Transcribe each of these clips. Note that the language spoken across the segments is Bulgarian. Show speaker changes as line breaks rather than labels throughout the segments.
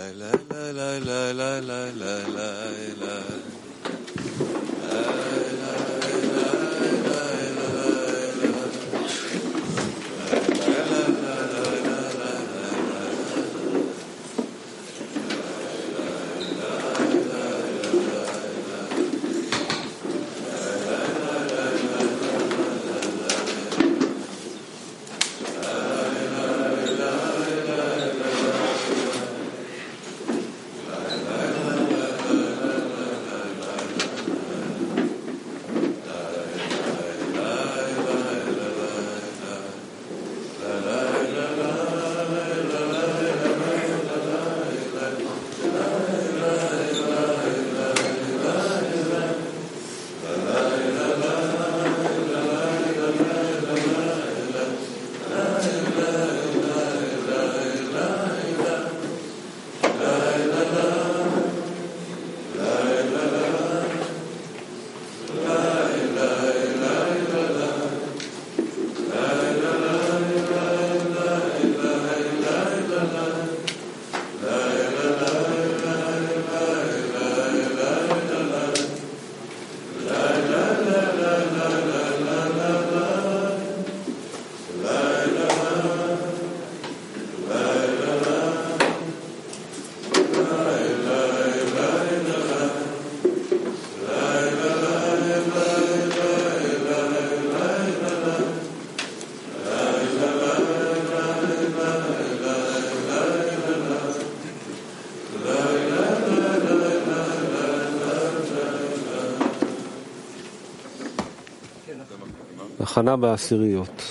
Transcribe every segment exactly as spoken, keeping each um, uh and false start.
הכנה בעשיריות.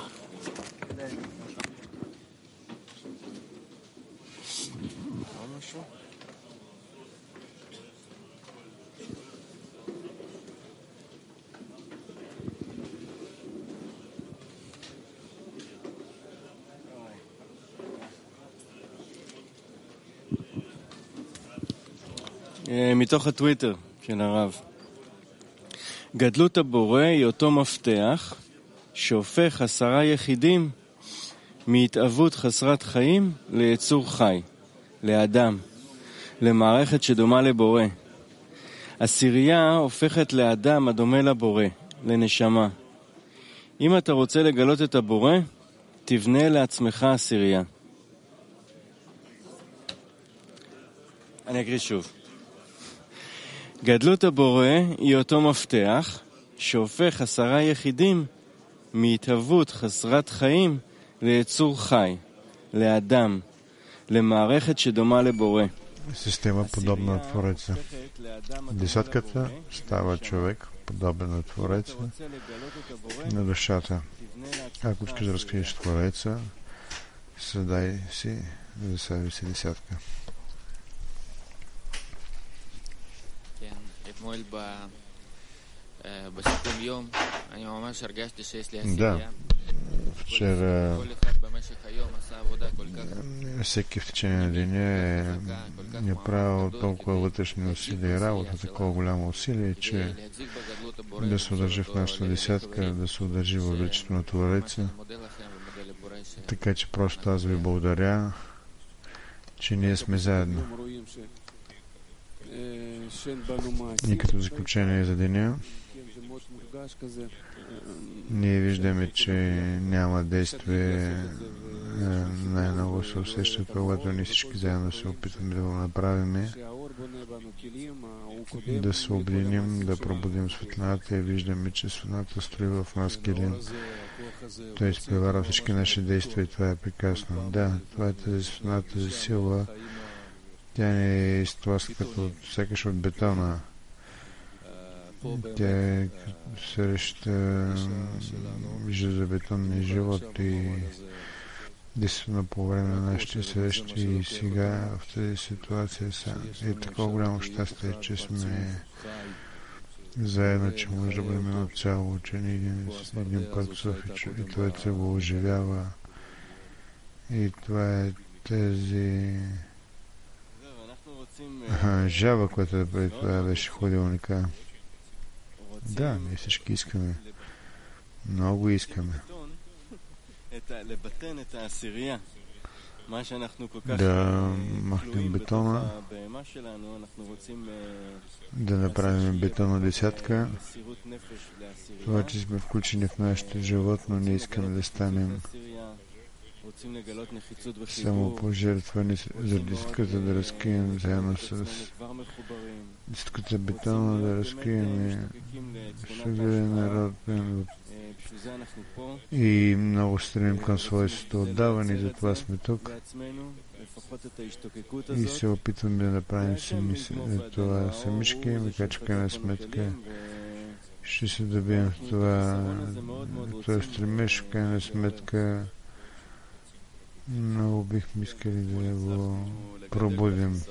מתוך הטוויטר של הרב. גדלות הבורא היא אותו מפתח שהופך עשרה יחידים מהתאבות חסרת חיים ליצור חי, לאדם, למערכת שדומה לבורא. עשירייה הופכת לאדם הדומה לבורא, לנשמה. אם אתה רוצה לגלות את הבורא, תבנה לעצמך עשירייה. אני אקריא שוב. גדלות הבורא היא אותו מפתח שהופך עשרה יחידים מהתהוות חסרת חיים ליצור חי, לאדם, למערכת שדוма לבורא.
Система подобна на Твореца. Десятката става човек, подобен на Твореца, на душата. Ако искаш да разкриеш Твореца, създай си за себе си десятка. Да, вчера всеки в течение на деня е правил толкова вътрешни усилия и работа, такова голямо усилие, че да се удържи в нашата десятка, да се удържи във величието на Твореца. Така че просто аз ви благодаря, че ние сме заедно. И като заключение за деня, ние виждаме, че няма действие, най-много се усеща, когато ние всички заедно се опитваме да го направим, да се обединим, да пробудим светлината и виждаме, че светлината строи в нас килим. Той изпреварва всички наши действия и това е прекрасно. Да, това е тази светлина, тази сила. Тя не е изтласква от сякаш от бетона. Тя е среща железобетонния живот и действително по време на нашите срещи и сега в тази ситуация е такова голямо щастие, че сме заедно, че може да бъдем едно цяло учени един, един път в София и това се го оживява и това е тези жаба, която преди това беше ходилника. Да, ние всички искаме. Много искаме. Да махнем бетон бетона, да направим бетонна десятка. Това, че сме включени в нашето животно, не искаме да станем само пожертвани заради иската да разкрием заедно с иската бетона, да разкрием съгледа народ и много стремим към свойството отдаване, затова сме тук и се опитваме да направим сами, това самички, макар че в крайна сметка ще се добием в това, това стремеж, в крайна сметка много бихме искали да го пробудим.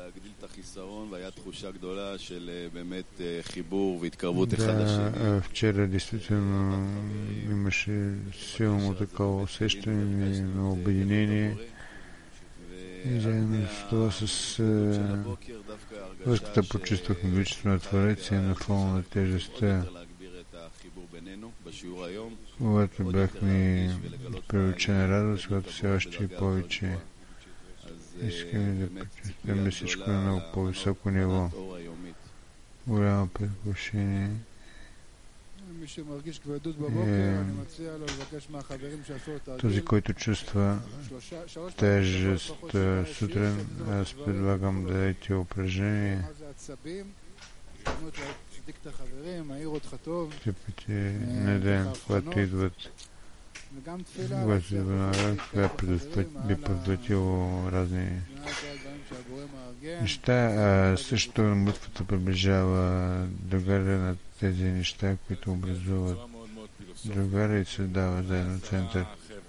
Да, вчера действително имаше силно такова усещане на обединение и заедно с това с връзката почувствахме величието на Твореца и на фона на тежестта. Когато бяхме привлечени радост, когато все още и повече искаме да почувстваме всичко на много по-високо ниво. Голямо предвкушение. Е, този, който чувства тежест сутрин, аз предлагам да дадете упражнение. Типите на ден, когато идват, когато идва на рък, това би предотвратило разни неща. Също молитвата приближава догаря на тези неща, които образуват догаря и се дава заедно център.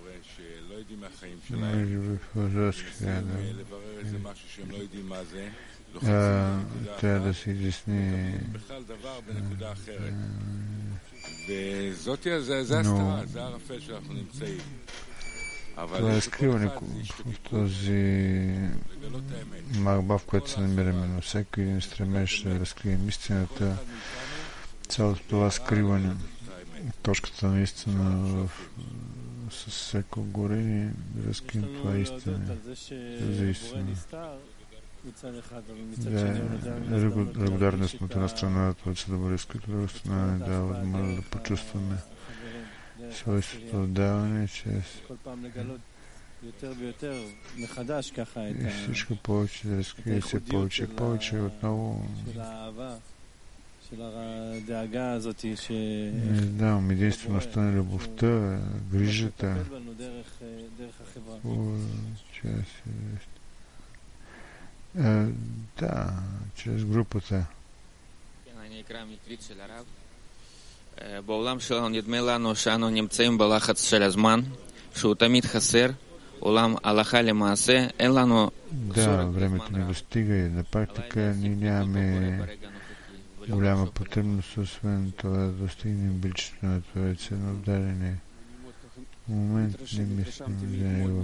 Може би философски трябва да трябва да се изясни но това е скриване в този магба, в който се намираме, но всеки един стремеж да разкрием истината, цялото това скриване, точката на истина с всяко горение, да разкрием това истина, за истина. Да, благодарност от една страна, това се добре иска, от друга страна не дава възможност да почувстваме свойството отдаване, чрез и всичко повече да разкрие се повече и повече отново. Не знам, единствеността на любовта, грижата, чрез да, чрез групата.
בעולם שלנו נדמה לנו שאנו נמצאים בלחץ של הזמן, שהוא תמיד חסר, אולם הלכה למעשה אין לנו...
Да, времето не достига и на практика ние нямаме голяма потребност, освен това да достигнем величието на Твореца, но в даден момент не мислим за него.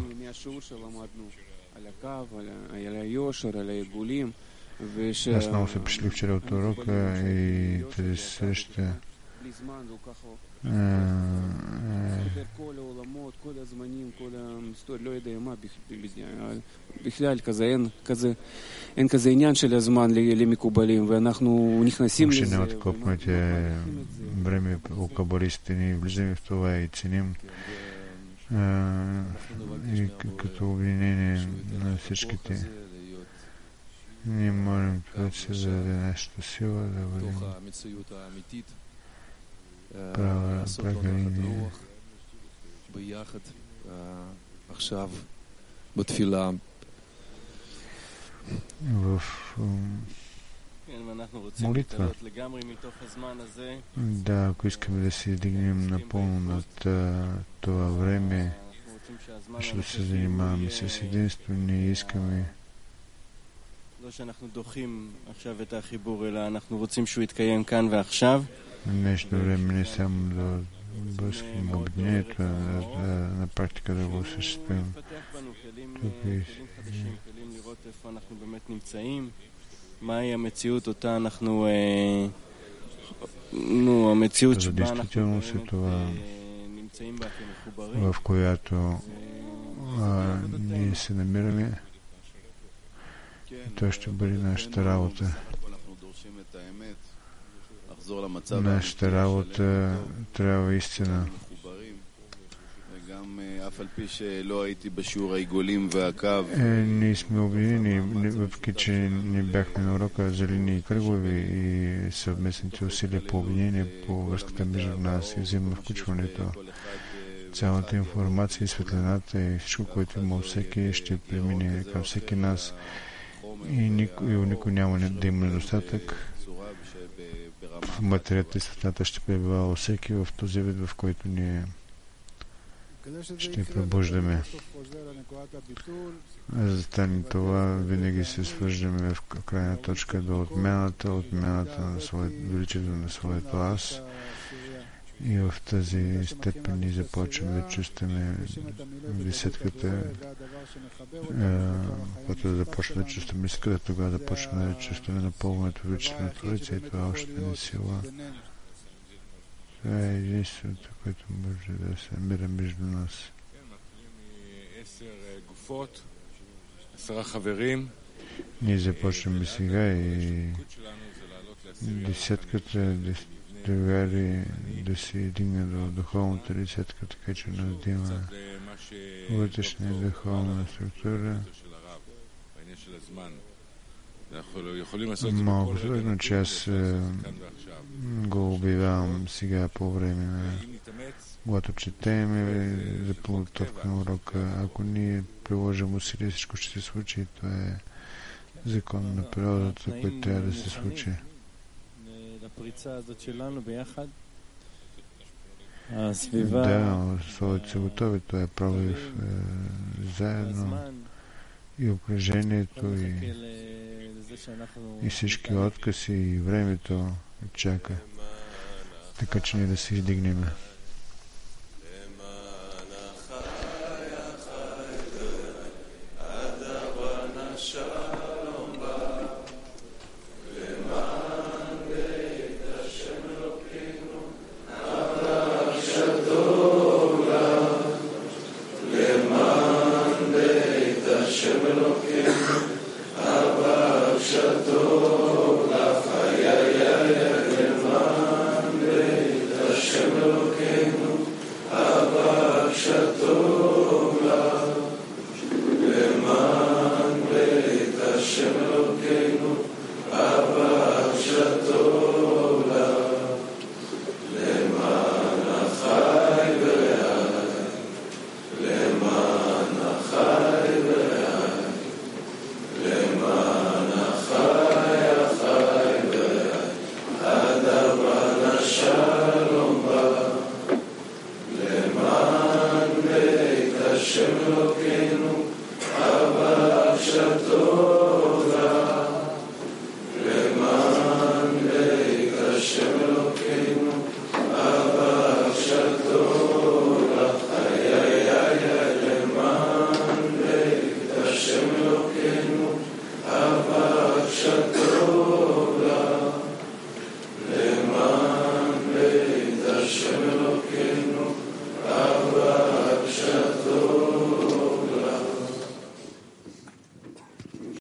Аз много се пришли вчера от урока и тази среща
בכלל, כזה אין, כזה, אין כזה עניין של הזמן למקובלים, ואנחנו נכנסים לזה.
Въобще няма такова понятие време у кабалистите, ние влизаме в това и ценим и като обвинение на всичките. Ние молим това, че се даде нашата сила да бъдем права, права линия.
עכשיו בתפילה.
В молитва. Да, ако искаме да се дигнем напълно над това време, ще се занимаваме с единство, ние искаме
לא שאנחנו דוחים עכשיו את החיבור, אלא אנחנו רוצים שהוא יתקיים כאן ועכשיו.
Нещо време не само да бъским обединението, на практика да го осъществим. Тук е
כלים לראות איפה אנחנו באמת נמצאים, מהי המציאות אותה אנחנו, נו, המציאות שבה אנחנו נמצאים בה כמחוברים.
в която ние се намираме. Това ще бъде нашата работа. Нашата работа трябва истина. Е, ние сме обвинени, въпреки че не бяхме на урока за линии кръгови и съвместните усилия по обвинение по връзката между нас и взаимно включването. Цялата информация и светлината и всичко, което има всеки, ще премине към всеки нас и никой, и никой няма да има недостатък. Материята и светлината ще пребива всеки в този вид, в който ние ще пробуждаме. За да стане това, винаги се свърждаме в крайна точка до отмяната, отмяната на величието на своето аз. И в тази степен ни започваме да чувстваме десетката, когато да започваме да чувстваме десетката, тогава да почваме да чувстваме напълването величието на Творец и това още не сила. Това е единственото, което може да се намира между нас. Ние започваме сега и десетката другари да се дигне до духовната десетка, така че нас да има вътрешна духовна структура. Малко сложно, че аз го обявявам сега по време на когато четем за подготовка на урока. Ако ние приложим усилия, всичко ще се случи. Това е закон на природата, който трябва да се случи. Да, условията са готови. Това е пробив заедно и окръжението и, и всички откази и времето чака. Така че ние да се издигнем.
Hashem Elokeinu